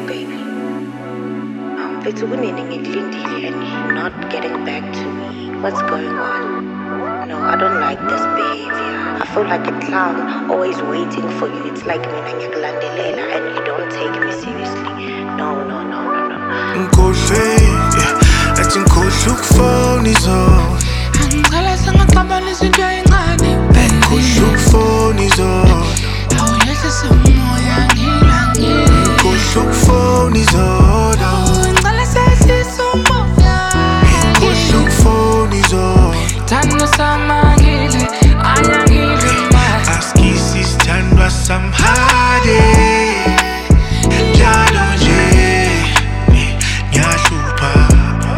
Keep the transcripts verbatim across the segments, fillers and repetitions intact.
baby. Um, it's winning and you're not getting back to me. What's going on? No, I don't like this behavior. I feel like a clown, always waiting for you. It's like me and you don't take me seriously. No, no, no, no, no. Cold fake, yeah. Acting cold, look phone is on. Angicela sengaqamba nezinto ezincane baby. Cold look phone is on. Awuyehlisa umoya ngilangile. Cold look phone is on. Ngicela sehlisa umoya. Cold look phone is on. Thando samangile, anyangile manje. Askisi sithandwa samhade. Njalo nje ngiyahlupha.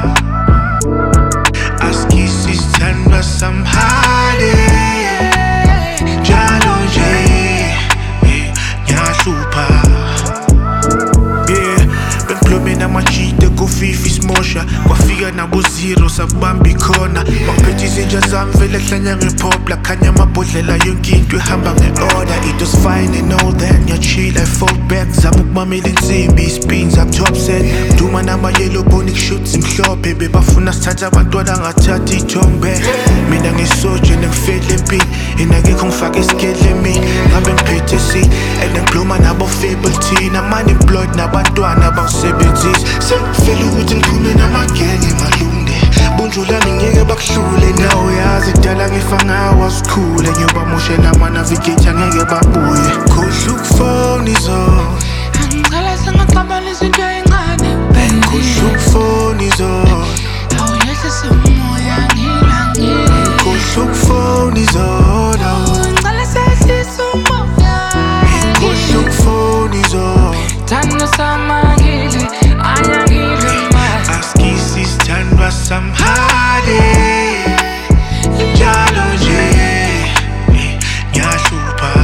Askisi sithandwa samhade. Njalo nje ngiyahlupha. Yeah, bengikhulumeni amajita kufifi smosha. Kwafika nabo zero sabamba ikhona. Baphethe izinja zami vele hlanya ngephopla. Khanya amabhodlela yonke into ihamba nge-order. It was fine and all that. Ngiyachill, I fall back. Zama ukumamela insimbi, ispins up top set. Duma nama-yellow bonic shoots imhlophe. Bebafuna sithatha abantwana ngathatha ithombe. Mina ngisoje nengifele empini. Ingakekho ngifake iskele emini. Ngabe ngiphethe si and ngikhuluma nabo fable teen. I'm-unemployed nabantwana bangisebenzisi. Sengifele ukuthi ngiphume namagenge malunde. Bunjulani ngeke bakuhlule na uyazi dala ngifa ngawa sikhule. Ngiyobamoshela ama-navigator ngeke babuye. Khohle ukufona izona. Angicela sengaqamba nezinto ezincane baby. Khohle ukufona izona. Awuyehlisa umoya ngilangile. Khohle ukufona izona. Ngicela sehlisa umoya. Khohle ukufona izona. Thando samangile, anyangile manje. Askisi sithandwa samhade. Njalo nje ngiyahlupha.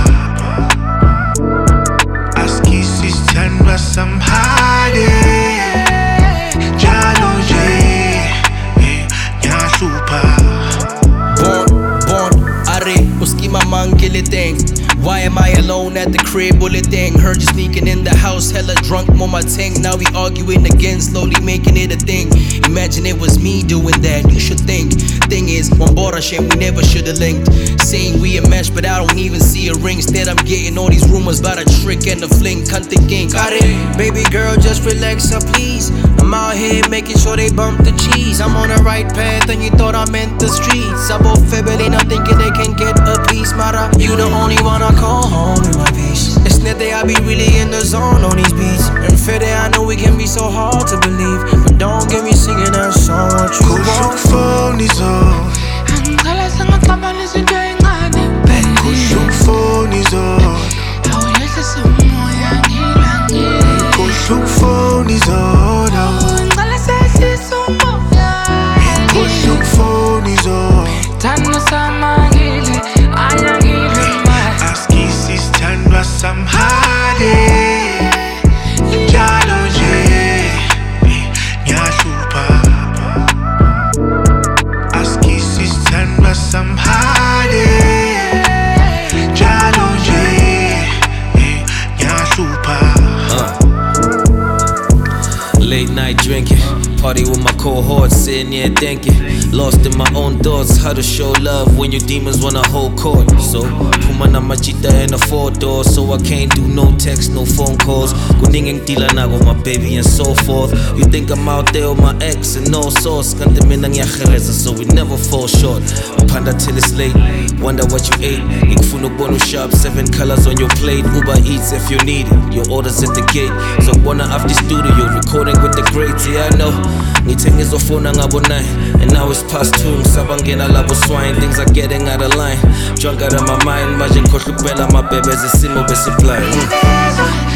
Askisi sithandwa samhade. Njalo nje ngiyahlupha. Born, born, are, uskima mangile thing. Why am I alone at the crib, bullet thing? Heard you sneaking in the house, hella drunk, more ting. Now we arguing again, slowly making it a thing. Imagine it was me doing that, you should think. Thing is, one border shame, we never should've linked. Saying we a match, but I don't even see a ring. Instead I'm getting all these rumors about a trick and a fling. Cunt thinking, got it, baby girl, just relax up please. I'm out here making sure they bump the cheese. I'm on the right path and you thought I meant the streets. I both fibbling, I'm thinking they can get a piece. Mara, you the only one I call home in my peace. It's not that I be really in the zone on these beats. And for that I know it can be so hard to believe. But don't get me singing that song, what you Khohle want. ukufona izona. Angicela sengaqamba nezinto ezincane baby. Khohle ukufona izona. Awuyehlisa umoya ngilangile. Khohle ukufona izona. Ngicela sehlisa umoya. Khohle ukufona izona. Thando samangile, anyangile manje. Askisi sithandwa samhade. Njalo nje ngiyahlupha. Askisi sithandwa samhade. Njalo nje ngiyahlupha. Late night drinking, party with my cohorts, sitting here thinking. Lost in my own thoughts, how to show love when your demons wanna hold court. So, puma na machita in a four door, so I can't do no text, no phone calls. Kuning tila na with my baby and so forth. You think I'm out there with my ex and no source. Kante minang yachereza, so we never fall short. Panda till it's late, wonder what you ate. Ikfunu bono shop, seven colors on your plate. Uber Eats if you need it, your orders at the gate. So wanna after studio, recording with the greats, yeah I know. Ngithenge izofona ngabo nine, and now it's past two. Sabangena labo swine, things are getting out of line. Drunk out of my mind, manje ngikhohle ukubela amabhebe ezisimo besiblind.